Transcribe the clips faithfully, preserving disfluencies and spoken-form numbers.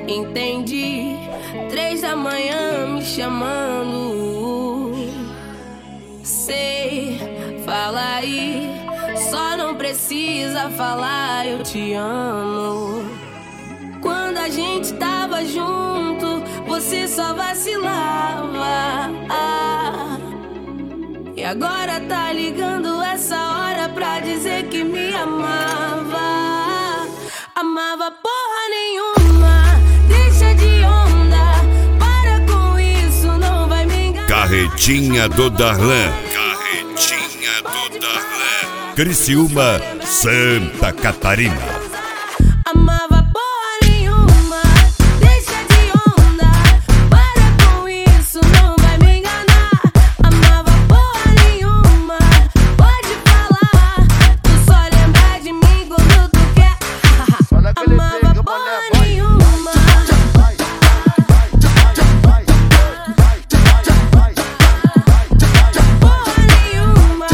Entendi, três da manhã me chamando. Sei, fala aí, só não precisa falar eu te amo. Quando a gente tava junto, você só vacilava. Ah, e agora tá ligando essa hora pra dizer que me amava. Amava porra nenhuma, deixa de onda, para com isso, não vai me enganar. Carretinha do Darlan, Carretinha do Darlan, Criciúma, Santa Catarina. Amava porra nenhuma, deixa de onda, para com isso, não vai me enganar. Amava porra nenhuma, pode falar, tu só lembra de mim quando tu quer. Amava porra nenhuma. Porra nenhuma.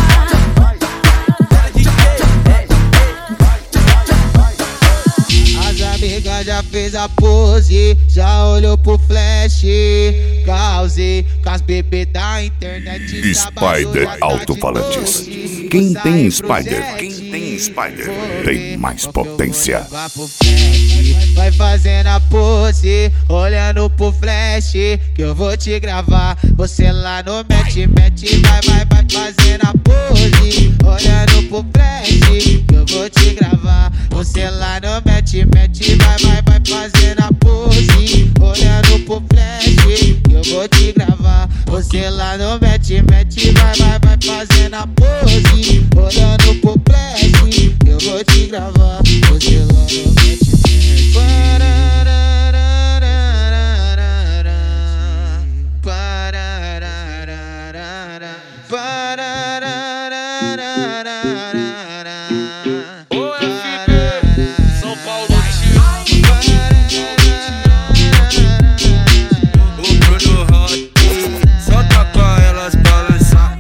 As amigas já fez a pose, já olhou pro flash. Causei com as bebês da internet. Spider Alto-Falantes. Quem tem Spider, quem tem Spider, tem mais potência. Vai pro flash, vai fazendo a pose, olhando pro flash, que eu vou te gravar. Você lá no match, match, vai, vai, vai fazendo a pose, olhando pro flash, que eu vou te gravar. Você lá no match, match, vai, vai, vai fazendo a pose, olhando pro flash, que eu vou te gravar. Você lá no match, match, vai, vai, vai fazendo a pose, olhando pro flash, que eu vou te gravar. Você lá no match, O F B, São Paulo, o Bruno Hot, só toca elas balançar.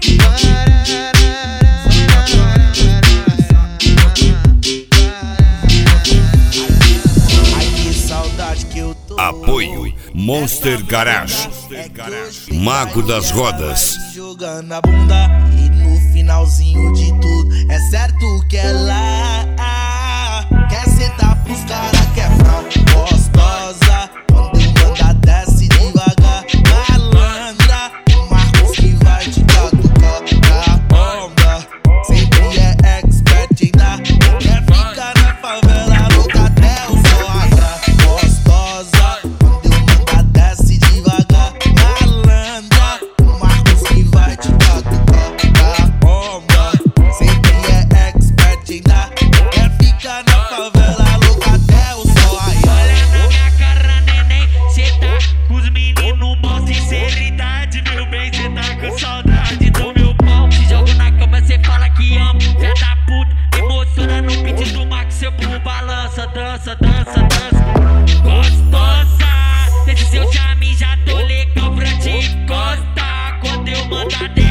Ai, que saudade que eu tô. Apoio Monster Garage, Mago das Rodas. Jogando a bunda e no finalzinho de tudo é certo que ela quer sentar pros caras que é frau gostosa. Quando eu manda desce devagar, malandra. O Marcos que vai te catucar na onda. Sempre é expert em dar. Quer ficar na favela louca até o sol raiar. Gostosa, quando eu manda desce devagar, malandra. O Marcos que vai te catucar na onda. Sempre é expert em dar. Quer ficar na favela louca até o sol raiar. Olha na minha cara, neném, cê tá com os meninos mal, sinceridade, meu bem, cê tá com saudade do meu pau. Te jogo na cama, cê fala que ama, fé da puta, emociona no beat do Max, seu burro balança, dança, dança, dança. Gostosa, esse seu charme já tô legal pra te encostar. Quando eu mandar